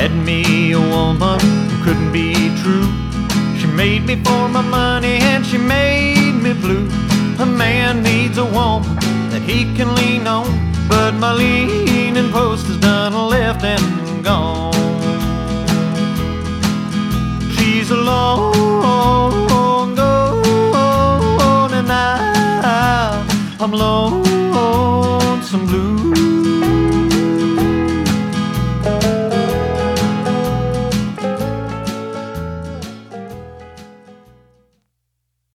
Had me a woman who couldn't be true. She made me for my money and she made me blue. A man needs a woman that he can lean on, but my leaning post is done left and gone. She's alone, gone, and I'm lonesome blue.